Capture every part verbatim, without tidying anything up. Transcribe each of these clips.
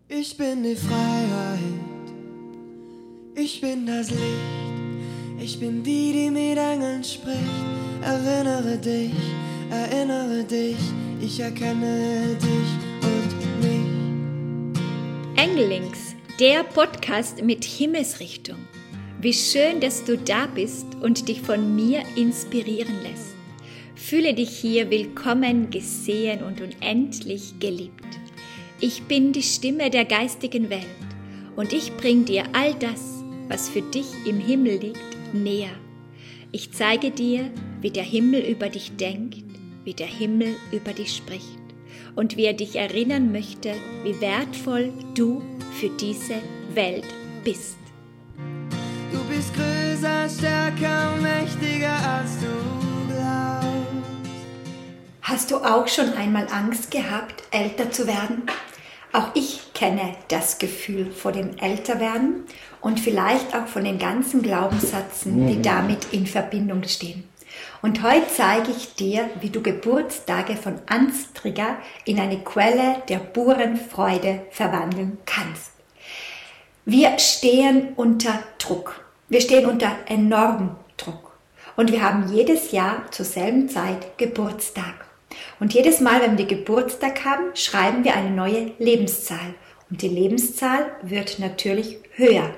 Ich bin die Freiheit, ich bin das Licht, ich bin die, die mit Engeln spricht. Erinnere dich, erinnere dich, ich erkenne dich und mich. Engellinks, der Podcast mit Himmelsrichtung. Wie schön, dass du da bist und dich von mir inspirieren lässt. Fühle dich hier willkommen, gesehen und unendlich geliebt. Ich bin die Stimme der geistigen Welt und ich bring dir all das, was für dich im Himmel liegt, näher. Ich zeige dir, wie der Himmel über dich denkt, wie der Himmel über dich spricht und wie er dich erinnern möchte, wie wertvoll du für diese Welt bist. Du bist größer, stärker, mächtiger als du glaubst. Hast du auch schon einmal Angst gehabt, älter zu werden? Auch ich kenne das Gefühl vor dem Älterwerden und vielleicht auch von den ganzen Glaubenssätzen, die damit in Verbindung stehen. Und heute zeige ich dir, wie du Geburtstage von Angsttrigger in eine Quelle der puren Freude verwandeln kannst. Wir stehen unter Druck. Wir stehen unter enormem Druck. Und wir haben jedes Jahr zur selben Zeit Geburtstag. Und jedes Mal, wenn wir Geburtstag haben, schreiben wir eine neue Lebenszahl. Und die Lebenszahl wird natürlich höher.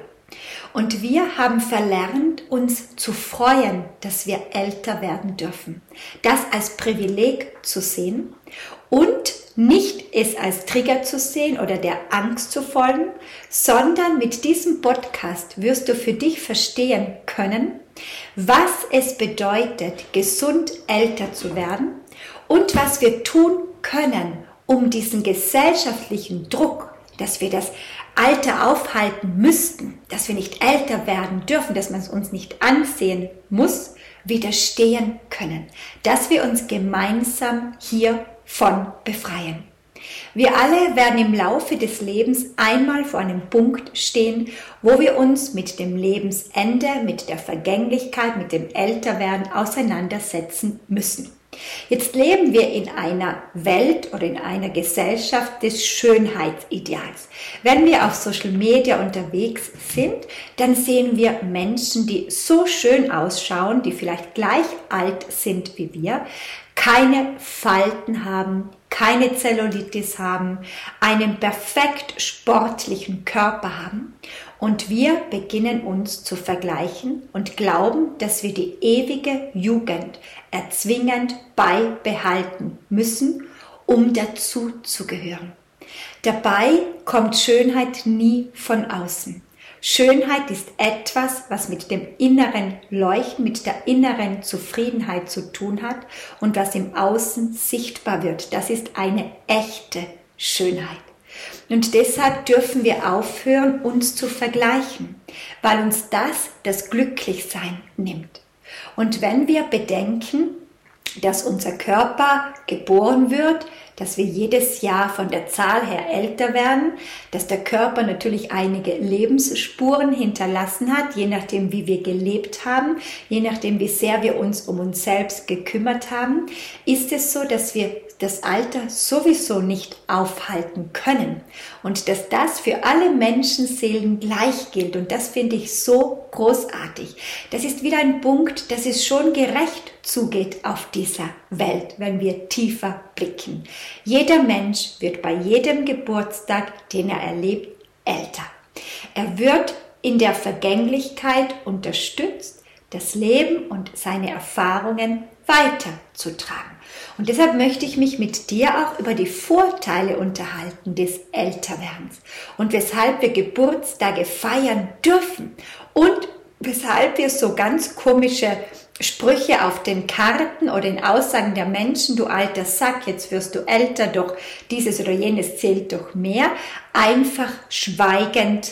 Und wir haben verlernt, uns zu freuen, dass wir älter werden dürfen. Das als Privileg zu sehen und nicht es als Trigger zu sehen oder der Angst zu folgen, sondern mit diesem Podcast wirst du für dich verstehen können, was es bedeutet, gesund älter zu werden und was wir tun können, um diesen gesellschaftlichen Druck, dass wir das Alter aufhalten müssten, dass wir nicht älter werden dürfen, dass man es uns nicht ansehen muss, widerstehen können, dass wir uns gemeinsam hiervon befreien. Wir alle werden im Laufe des Lebens einmal vor einem Punkt stehen, wo wir uns mit dem Lebensende, mit der Vergänglichkeit, mit dem Älterwerden auseinandersetzen müssen. Jetzt leben wir in einer Welt oder in einer Gesellschaft des Schönheitsideals. Wenn wir auf Social Media unterwegs sind, dann sehen wir Menschen, die so schön ausschauen, die vielleicht gleich alt sind wie wir, keine Falten haben, keine Zellulitis haben, einen perfekt sportlichen Körper haben. Und wir beginnen uns zu vergleichen und glauben, dass wir die ewige Jugend erzwingend beibehalten müssen, um dazu zu gehören. Dabei kommt Schönheit nie von außen. Schönheit ist etwas, was mit dem inneren Leuchten, mit der inneren Zufriedenheit zu tun hat und was im Außen sichtbar wird. Das ist eine echte Schönheit. Und deshalb dürfen wir aufhören, uns zu vergleichen, weil uns das das Glücklichsein nimmt. Und wenn wir bedenken, dass unser Körper geboren wird, dass wir jedes Jahr von der Zahl her älter werden, dass der Körper natürlich einige Lebensspuren hinterlassen hat, je nachdem, wie wir gelebt haben, je nachdem, wie sehr wir uns um uns selbst gekümmert haben, ist es so, dass wir das Alter sowieso nicht aufhalten können und dass das für alle Menschenseelen gleich gilt und das finde ich so großartig. Das ist wieder ein Punkt, dass es schon gerecht zugeht auf dieser Welt, wenn wir tiefer blicken. Jeder Mensch wird bei jedem Geburtstag, den er erlebt, älter. Er wird in der Vergänglichkeit unterstützt, das Leben und seine Erfahrungen weiterzutragen. Und deshalb möchte ich mich mit dir auch über die Vorteile unterhalten des Älterwerdens und weshalb wir Geburtstage feiern dürfen und weshalb wir so ganz komische Sprüche auf den Karten oder in Aussagen der Menschen, du alter Sack, jetzt wirst du älter, doch dieses oder jenes zählt doch mehr, einfach schweigend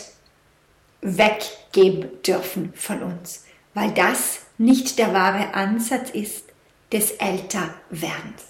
weggeben dürfen von uns, weil das nicht der wahre Ansatz ist des Älterwerdens.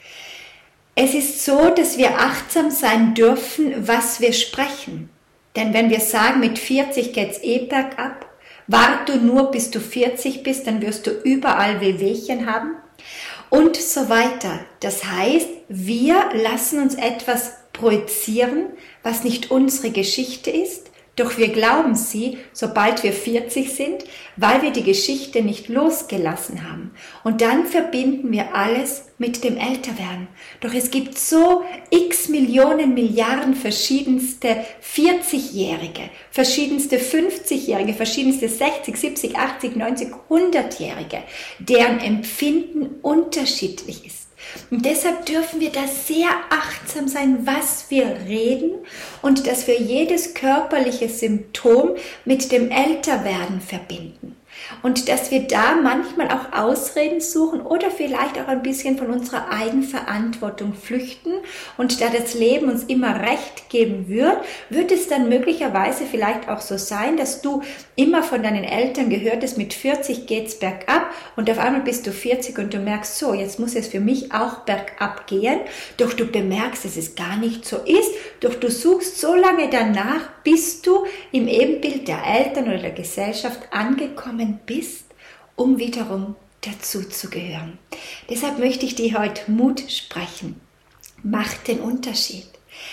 Es ist so, dass wir achtsam sein dürfen, was wir sprechen. Denn wenn wir sagen, mit vierzig geht's eh bergab, warte nur, bis du vierzig bist, dann wirst du überall Wehwehchen haben und so weiter. Das heißt, wir lassen uns etwas projizieren, was nicht unsere Geschichte ist, doch wir glauben sie, sobald wir vierzig sind, weil wir die Geschichte nicht losgelassen haben. Und dann verbinden wir alles mit dem Älterwerden. Doch es gibt so x Millionen, Milliarden verschiedenste vierzigjährige, verschiedenste fünfzigjährige, verschiedenste sechzig, siebzig, achtzig, neunzig, hundertjährige, deren Empfinden unterschiedlich ist. Und deshalb dürfen wir da sehr achtsam sein, was wir reden und dass wir jedes körperliche Symptom mit dem Älterwerden verbinden. Und dass wir da manchmal auch Ausreden suchen oder vielleicht auch ein bisschen von unserer Eigenverantwortung flüchten. Und da das Leben uns immer Recht geben wird, wird es dann möglicherweise vielleicht auch so sein, dass du immer von deinen Eltern gehört hast, mit vierzig geht's bergab und auf einmal bist du vierzig und du merkst, so, jetzt muss es für mich auch bergab gehen. Doch du bemerkst, dass es gar nicht so ist. Doch du suchst so lange danach, bis du im Ebenbild der Eltern oder der Gesellschaft angekommen bist, um wiederum dazu zu gehören. Deshalb möchte ich dir heute Mut sprechen. Mach den Unterschied.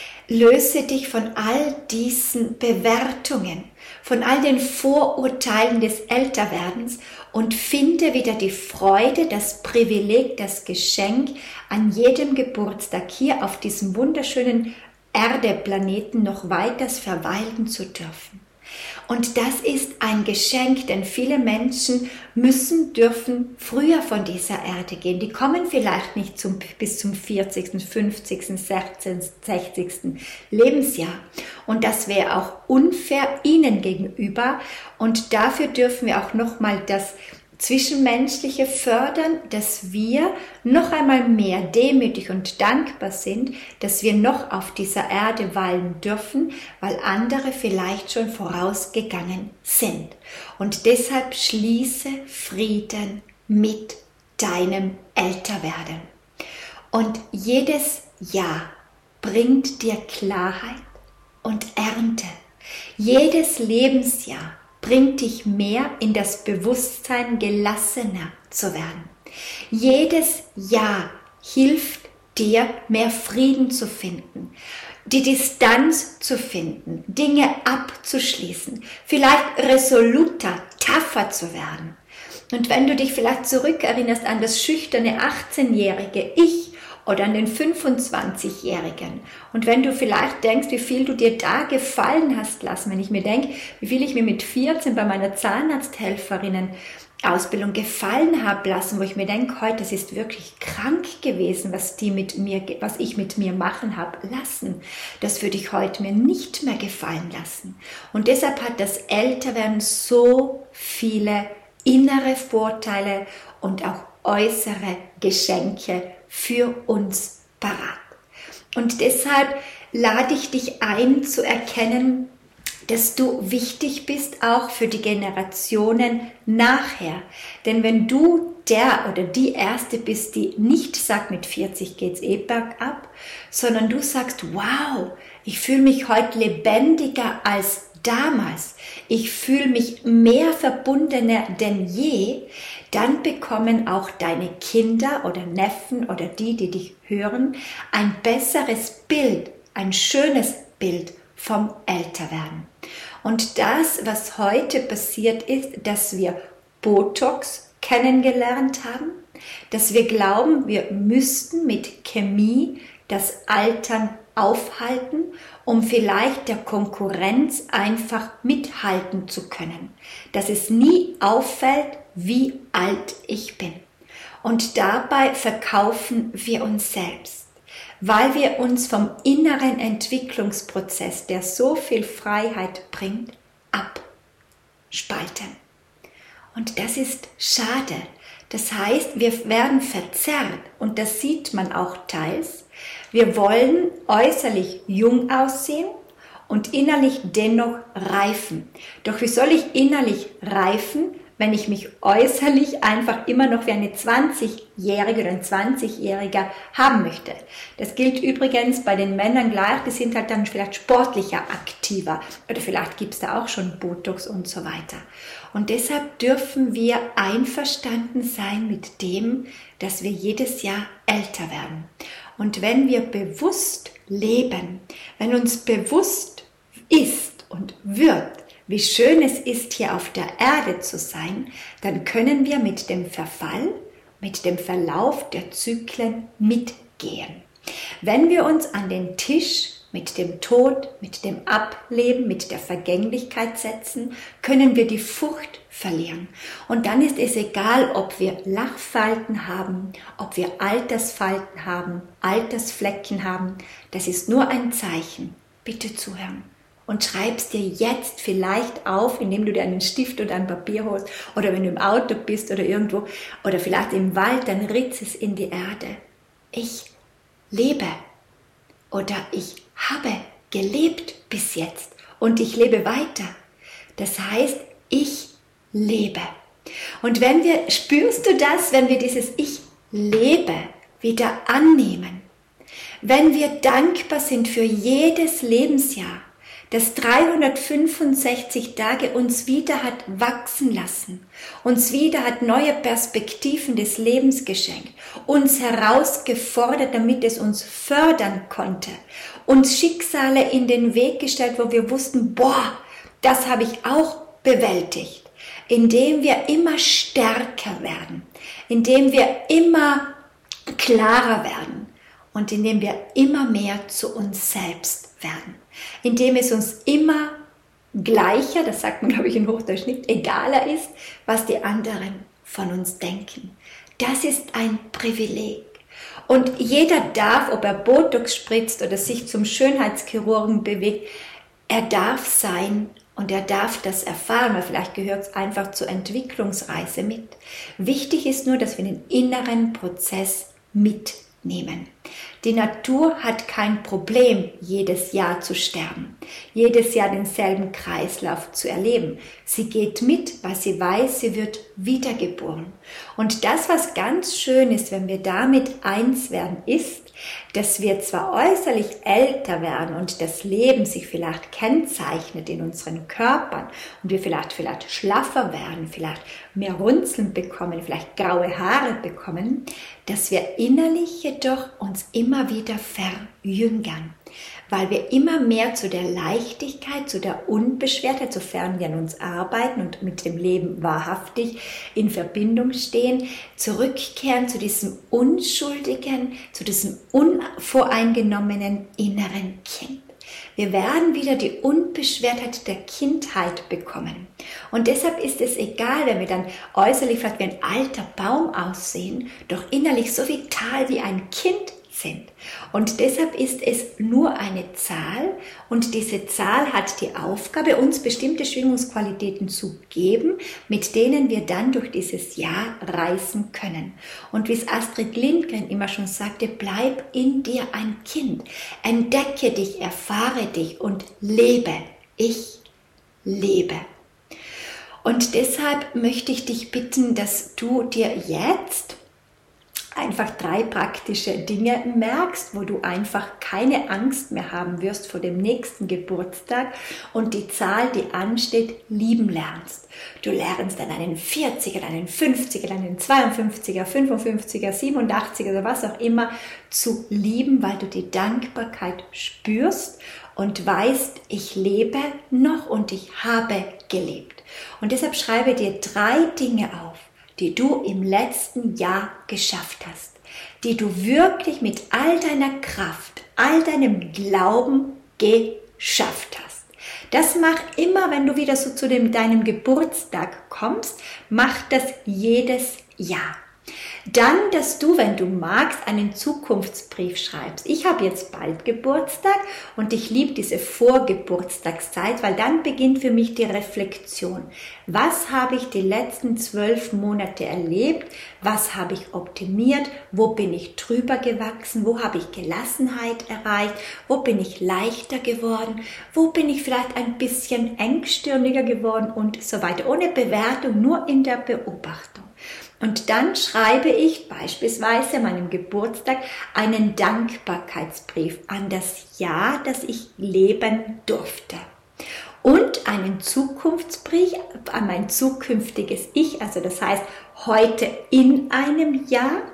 Löse dich von all diesen Bewertungen, von all den Vorurteilen des Älterwerdens und finde wieder die Freude, das Privileg, das Geschenk, an jedem Geburtstag hier auf diesem wunderschönen Erdeplaneten noch weiters verweilen zu dürfen. Und das ist ein Geschenk, denn viele Menschen müssen, dürfen früher von dieser Erde gehen. Die kommen vielleicht nicht zum, bis zum vierzigsten, fünfzigsten, sechzehnten, sechzigsten Lebensjahr. Und das wäre auch unfair ihnen gegenüber. Und dafür dürfen wir auch nochmal das Zwischenmenschliche fördern, dass wir noch einmal mehr demütig und dankbar sind, dass wir noch auf dieser Erde weilen dürfen, weil andere vielleicht schon vorausgegangen sind. Und deshalb schließe Frieden mit deinem Älterwerden. Und jedes Jahr bringt dir Klarheit und Ernte. Jedes Lebensjahr bringt dich mehr in das Bewusstsein, gelassener zu werden. Jedes Jahr hilft dir, mehr Frieden zu finden, die Distanz zu finden, Dinge abzuschließen, vielleicht resoluter, tougher zu werden. Und wenn du dich vielleicht zurückerinnerst an das schüchterne achtzehnjährige Ich, oder an den fünfundzwanzigjährigen. Und wenn du vielleicht denkst, wie viel du dir da gefallen hast lassen, wenn ich mir denke, wie viel ich mir mit vierzehn bei meiner Zahnarzthelferinnen-Ausbildung gefallen habe lassen, wo ich mir denke, heute, das ist wirklich krank gewesen, was die mit mir, was ich mit mir machen habe lassen. Das würde ich heute mir nicht mehr gefallen lassen. Und deshalb hat das Älterwerden so viele innere Vorteile und auch äußere Geschenke für uns parat. Und deshalb lade ich dich ein zu erkennen, dass du wichtig bist auch für die Generationen nachher. Denn wenn du der oder die Erste bist, die nicht sagt, mit vierzig geht's eh bergab, sondern du sagst, wow, ich fühle mich heute lebendiger als damals, ich fühle mich mehr verbundener denn je, dann bekommen auch deine Kinder oder Neffen oder die, die dich hören, ein besseres Bild, ein schönes Bild vom Älterwerden. Und das, was heute passiert ist, dass wir Botox kennengelernt haben, dass wir glauben, wir müssten mit Chemie das Altern aufhalten, um vielleicht der Konkurrenz einfach mithalten zu können. Dass es nie auffällt, wie alt ich bin. Und dabei verkaufen wir uns selbst, weil wir uns vom inneren Entwicklungsprozess, der so viel Freiheit bringt, abspalten. Und das ist schade. Das heißt, wir werden verzerrt und das sieht man auch teils. Wir wollen äußerlich jung aussehen und innerlich dennoch reifen. Doch wie soll ich innerlich reifen, wenn ich mich äußerlich einfach immer noch wie eine zwanzigjährige oder ein zwanzigjähriger haben möchte? Das gilt übrigens bei den Männern gleich, die sind halt dann vielleicht sportlicher, aktiver oder vielleicht gibt es da auch schon Botox und so weiter. Und deshalb dürfen wir einverstanden sein mit dem, dass wir jedes Jahr älter werden. Und wenn wir bewusst leben, wenn uns bewusst ist und wird, wie schön es ist, hier auf der Erde zu sein, dann können wir mit dem Verfall, mit dem Verlauf der Zyklen mitgehen. Wenn wir uns an den Tisch mit dem Tod, mit dem Ableben, mit der Vergänglichkeit setzen, können wir die Furcht verlieren. Und dann ist es egal, ob wir Lachfalten haben, ob wir Altersfalten haben, Altersflecken haben. Das ist nur ein Zeichen. Bitte zuhören. Und schreib's dir jetzt vielleicht auf, indem du dir einen Stift oder ein Papier holst oder wenn du im Auto bist oder irgendwo oder vielleicht im Wald, dann ritz es in die Erde. Ich lebe oder ich habe gelebt bis jetzt und ich lebe weiter. Das heißt, ich lebe. Und wenn wir, spürst du das, wenn wir dieses Ich lebe wieder annehmen, wenn wir dankbar sind für jedes Lebensjahr, das dreihundertfünfundsechzig Tage uns wieder hat wachsen lassen, uns wieder hat neue Perspektiven des Lebens geschenkt, uns herausgefordert, damit es uns fördern konnte, uns Schicksale in den Weg gestellt, wo wir wussten, boah, das habe ich auch bewältigt, indem wir immer stärker werden, indem wir immer klarer werden und indem wir immer mehr zu uns selbst werden. Indem es uns immer gleicher, das sagt man glaube ich in Hochdeutsch, egaler ist, was die anderen von uns denken. Das ist ein Privileg. Und jeder darf, ob er Botox spritzt oder sich zum Schönheitschirurgen bewegt, er darf sein und er darf das erfahren, weil vielleicht gehört es einfach zur Entwicklungsreise mit. Wichtig ist nur, dass wir den inneren Prozess mitnehmen. Die Natur hat kein Problem, jedes Jahr zu sterben, jedes Jahr denselben Kreislauf zu erleben. Sie geht mit, weil sie weiß, sie wird wiedergeboren. Und das, was ganz schön ist, wenn wir damit eins werden, ist, dass wir zwar äußerlich älter werden und das Leben sich vielleicht kennzeichnet in unseren Körpern und wir vielleicht, vielleicht schlaffer werden, vielleicht mehr Runzeln bekommen, vielleicht graue Haare bekommen, dass wir innerlich jedoch uns immer wieder verjüngern, weil wir immer mehr zu der Leichtigkeit, zu der Unbeschwertheit, sofern wir an uns arbeiten und mit dem Leben wahrhaftig in Verbindung stehen, zurückkehren zu diesem unschuldigen, zu diesem unvoreingenommenen inneren Kind. Wir werden wieder die Unbeschwertheit der Kindheit bekommen. Und deshalb ist es egal, wenn wir dann äußerlich vielleicht wie ein alter Baum aussehen, doch innerlich so vital wie ein Kind sind. Und deshalb ist es nur eine Zahl und diese Zahl hat die Aufgabe, uns bestimmte Schwingungsqualitäten zu geben, mit denen wir dann durch dieses Jahr reisen können. Und wie es Astrid Lindgren immer schon sagte, bleib in dir ein Kind, entdecke dich, erfahre dich und lebe. Ich lebe. Und deshalb möchte ich dich bitten, dass du dir jetzt einfach drei praktische Dinge merkst, wo du einfach keine Angst mehr haben wirst vor dem nächsten Geburtstag und die Zahl, die ansteht, lieben lernst. Du lernst dann einen vierziger, einen fünfziger, einen zweiundfünfziger, fünfundfünfziger, siebenundachtziger oder was auch immer zu lieben, weil du die Dankbarkeit spürst und weißt, ich lebe noch und ich habe gelebt. Und deshalb schreibe dir drei Dinge auf, die du im letzten Jahr geschafft hast, die du wirklich mit all deiner Kraft, all deinem Glauben geschafft hast. Das mach immer, wenn du wieder so zu dem, deinem Geburtstag kommst, mach das jedes Jahr. Dann, dass du, wenn du magst, einen Zukunftsbrief schreibst. Ich habe jetzt bald Geburtstag und ich liebe diese Vorgeburtstagszeit, weil dann beginnt für mich die Reflexion. Was habe ich die letzten zwölf Monate erlebt? Was habe ich optimiert? Wo bin ich drüber gewachsen? Wo habe ich Gelassenheit erreicht? Wo bin ich leichter geworden? Wo bin ich vielleicht ein bisschen engstirniger geworden und so weiter? Ohne Bewertung, nur in der Beobachtung. Und dann schreibe ich beispielsweise an meinem Geburtstag einen Dankbarkeitsbrief an das Jahr, das ich leben durfte. Und einen Zukunftsbrief an mein zukünftiges Ich, also das heißt heute in einem Jahr,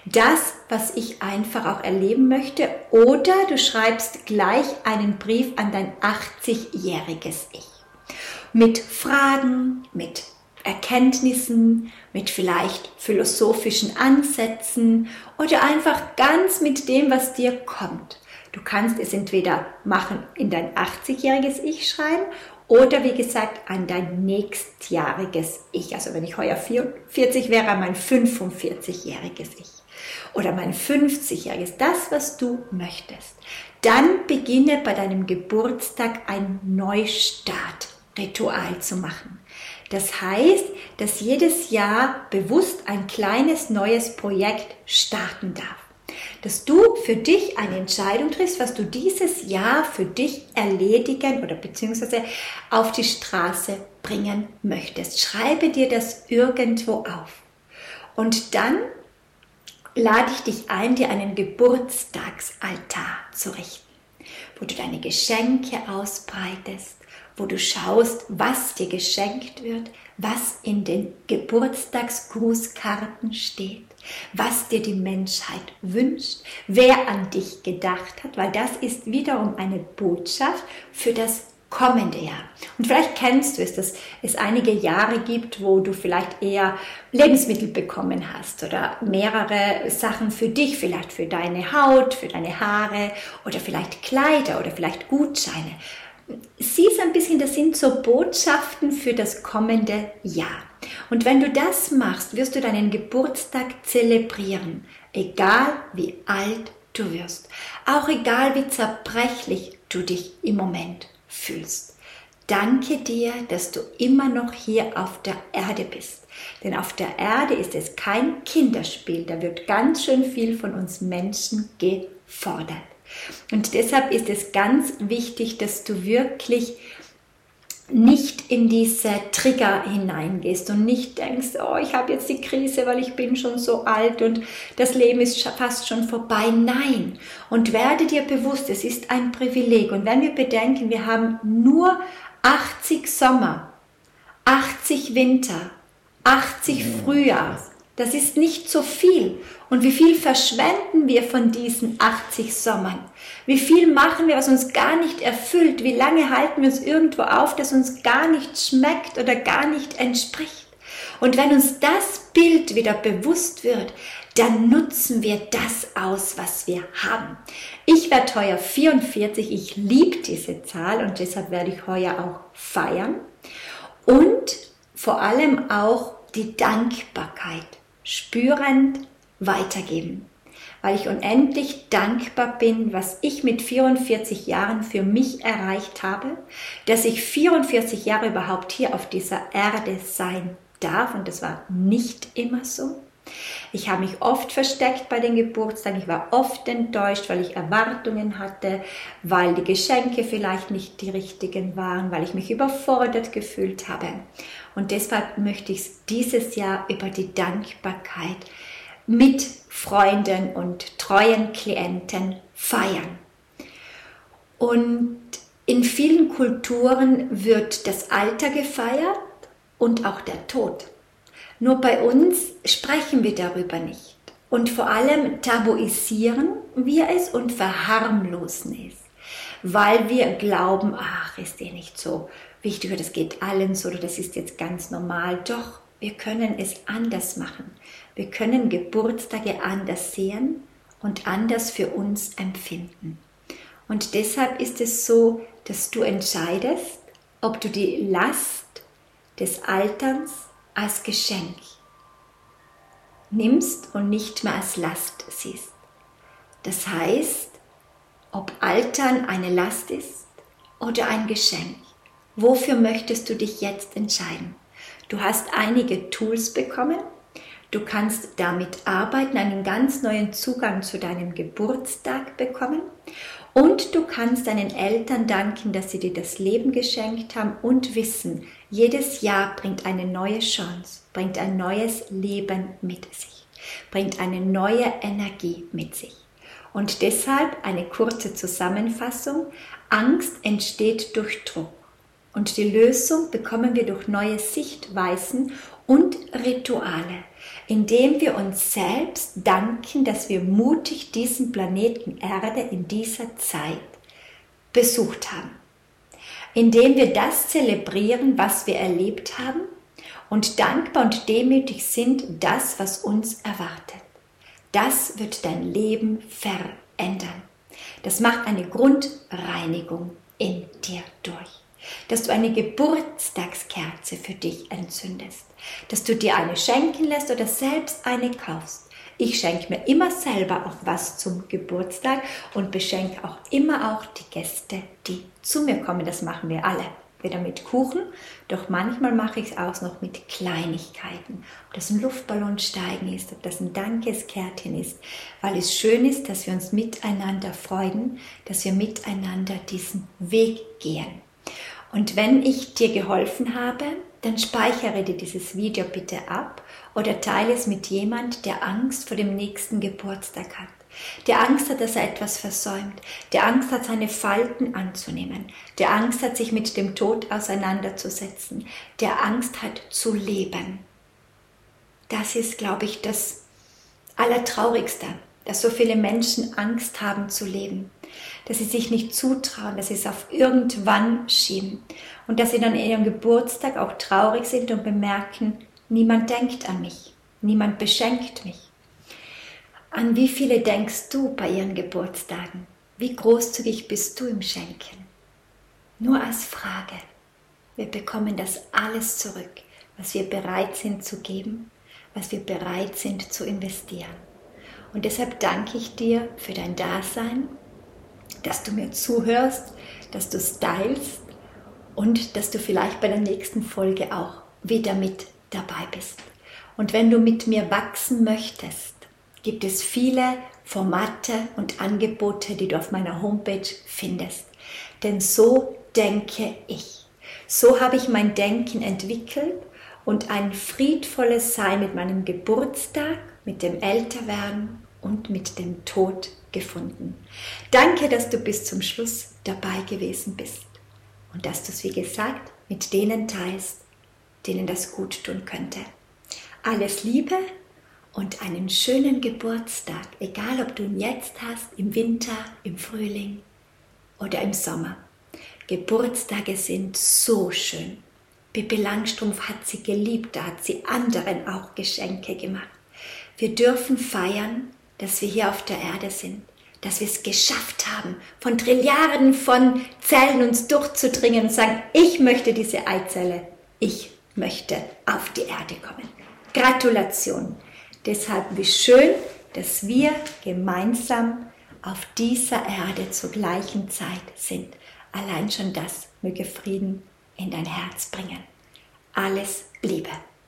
das, was ich einfach auch erleben möchte, oder du schreibst gleich einen Brief an dein achtzigjähriges Ich. Mit Fragen, mit Erkenntnissen, mit vielleicht philosophischen Ansätzen oder einfach ganz mit dem, was dir kommt. Du kannst es entweder machen in dein achtzigjähriges Ich schreiben oder wie gesagt an dein nächstjähriges Ich. Also wenn ich heuer vierzig wäre, mein fünfundvierzigjähriges Ich oder mein fünfzigjähriges, das, was du möchtest. Dann beginne bei deinem Geburtstag ein Neustartritual zu machen. Das heißt, dass jedes Jahr bewusst ein kleines neues Projekt starten darf. Dass du für dich eine Entscheidung triffst, was du dieses Jahr für dich erledigen oder beziehungsweise auf die Straße bringen möchtest. Schreibe dir das irgendwo auf. Und dann lade ich dich ein, dir einen Geburtstagsaltar zu richten, wo du deine Geschenke ausbreitest, wo du schaust, was dir geschenkt wird, was in den Geburtstagsgrußkarten steht, was dir die Menschheit wünscht, wer an dich gedacht hat, weil das ist wiederum eine Botschaft für das kommende Jahr. Und vielleicht kennst du es, dass es einige Jahre gibt, wo du vielleicht eher Lebensmittel bekommen hast oder mehrere Sachen für dich, vielleicht für deine Haut, für deine Haare oder vielleicht Kleider oder vielleicht Gutscheine. Sieh es ein bisschen, das sind so Botschaften für das kommende Jahr. Und wenn du das machst, wirst du deinen Geburtstag zelebrieren, egal wie alt du wirst, auch egal wie zerbrechlich du dich im Moment fühlst. Danke dir, dass du immer noch hier auf der Erde bist. Denn auf der Erde ist es kein Kinderspiel, da wird ganz schön viel von uns Menschen gefordert. Und deshalb ist es ganz wichtig, dass du wirklich nicht in diese Trigger hineingehst und nicht denkst, oh, ich habe jetzt die Krise, weil ich bin schon so alt und das Leben ist fast schon vorbei. Nein. Und werde dir bewusst, es ist ein Privileg. Und wenn wir bedenken, wir haben nur achtzig Sommer, achtzig Winter, achtzig Frühjahr, das ist nicht so viel. Und wie viel verschwenden wir von diesen achtzig Sommern? Wie viel machen wir, was uns gar nicht erfüllt? Wie lange halten wir uns irgendwo auf, das uns gar nicht schmeckt oder gar nicht entspricht? Und wenn uns das Bild wieder bewusst wird, dann nutzen wir das aus, was wir haben. Ich werde heuer vierundvierzig, ich liebe diese Zahl und deshalb werde ich heuer auch feiern. Und vor allem auch die Dankbarkeit spürend weitergeben, weil ich unendlich dankbar bin, was ich mit vierundvierzig Jahren für mich erreicht habe, dass ich vierundvierzig Jahre überhaupt hier auf dieser Erde sein darf und das war nicht immer so. Ich habe mich oft versteckt bei den Geburtstagen, ich war oft enttäuscht, weil ich Erwartungen hatte, weil die Geschenke vielleicht nicht die richtigen waren, weil ich mich überfordert gefühlt habe. Und deshalb möchte ich dieses Jahr über die Dankbarkeit mit Freunden und treuen Klienten feiern. Und in vielen Kulturen wird das Alter gefeiert und auch der Tod. Nur bei uns sprechen wir darüber nicht. Und vor allem tabuisieren wir es und verharmlosen es. Weil wir glauben, ach, ist eh nicht so wichtig oder das geht allen so oder das ist jetzt ganz normal. Doch, wir können es anders machen. Wir können Geburtstage anders sehen und anders für uns empfinden. Und deshalb ist es so, dass du entscheidest, ob du die Last des Alterns als Geschenk nimmst und nicht mehr als Last siehst. Das heißt, ob Altern eine Last ist oder ein Geschenk. Wofür möchtest du dich jetzt entscheiden? Du hast einige Tools bekommen. Du kannst damit arbeiten, einen ganz neuen Zugang zu deinem Geburtstag bekommen. Und du kannst deinen Eltern danken, dass sie dir das Leben geschenkt haben und wissen, jedes Jahr bringt eine neue Chance, bringt ein neues Leben mit sich, bringt eine neue Energie mit sich. Und deshalb eine kurze Zusammenfassung. Angst entsteht durch Druck. Und die Lösung bekommen wir durch neue Sichtweisen und Rituale, indem wir uns selbst danken, dass wir mutig diesen Planeten Erde in dieser Zeit besucht haben. Indem wir das zelebrieren, was wir erlebt haben und dankbar und demütig sind, das, was uns erwartet. Das wird dein Leben verändern. Das macht eine Grundreinigung in dir durch. Dass du eine Geburtstagskerze für dich entzündest. Dass du dir eine schenken lässt oder selbst eine kaufst. Ich schenke mir immer selber auch was zum Geburtstag und beschenke auch immer auch die Gäste, die zu mir kommen. Das machen wir alle. Wieder mit Kuchen, doch manchmal mache ich es auch noch mit Kleinigkeiten. Ob das ein Luftballonsteigen ist, ob das ein Dankeskärtchen ist, weil es schön ist, dass wir uns miteinander freuen, dass wir miteinander diesen Weg gehen. Und wenn ich dir geholfen habe, dann speichere dir dieses Video bitte ab oder teile es mit jemand, der Angst vor dem nächsten Geburtstag hat. Der Angst hat, dass er etwas versäumt, der Angst hat, seine Falten anzunehmen, der Angst hat, sich mit dem Tod auseinanderzusetzen, der Angst hat, zu leben. Das ist, glaube ich, das Allertraurigste, dass so viele Menschen Angst haben zu leben, dass sie sich nicht zutrauen, dass sie es auf irgendwann schieben und dass sie dann in ihrem Geburtstag auch traurig sind und bemerken, niemand denkt an mich, niemand beschenkt mich. An wie viele denkst du bei ihren Geburtstagen? Wie großzügig bist du im Schenken? Nur als Frage. Wir bekommen das alles zurück, was wir bereit sind zu geben, was wir bereit sind zu investieren. Und deshalb danke ich dir für dein Dasein, dass du mir zuhörst, dass du es teilst und dass du vielleicht bei der nächsten Folge auch wieder mit dabei bist. Und wenn du mit mir wachsen möchtest, gibt es viele Formate und Angebote, die du auf meiner Homepage findest. Denn so denke ich. So habe ich mein Denken entwickelt und ein friedvolles Sein mit meinem Geburtstag, mit dem Älterwerden und mit dem Tod gefunden. Danke, dass du bis zum Schluss dabei gewesen bist und dass du es, wie gesagt, mit denen teilst, denen das gut tun könnte. Alles Liebe und einen schönen Geburtstag, egal ob du ihn jetzt hast, im Winter, im Frühling oder im Sommer. Geburtstage sind so schön. Pippi Langstrumpf hat sie geliebt, da hat sie anderen auch Geschenke gemacht. Wir dürfen feiern, dass wir hier auf der Erde sind, dass wir es geschafft haben, von Trilliarden von Zellen uns durchzudringen und sagen, ich möchte diese Eizelle, ich möchte auf die Erde kommen. Gratulation! Deshalb wie schön, dass wir gemeinsam auf dieser Erde zur gleichen Zeit sind. Allein schon das möge Frieden in dein Herz bringen. Alles Liebe.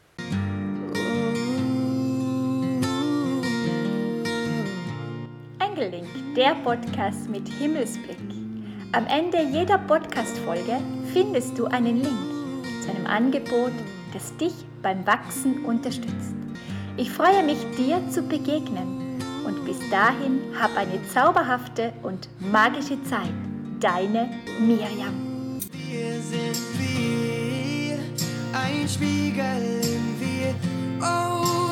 Engellink, der Podcast mit Himmelsblick. Am Ende jeder Podcast-Folge findest du einen Link zu einem Angebot, das dich beim Wachsen unterstützt. Ich freue mich, dir zu begegnen und bis dahin hab eine zauberhafte und magische Zeit. Deine Miriam. Wir sind wie ein Spiegel in wir. Oh.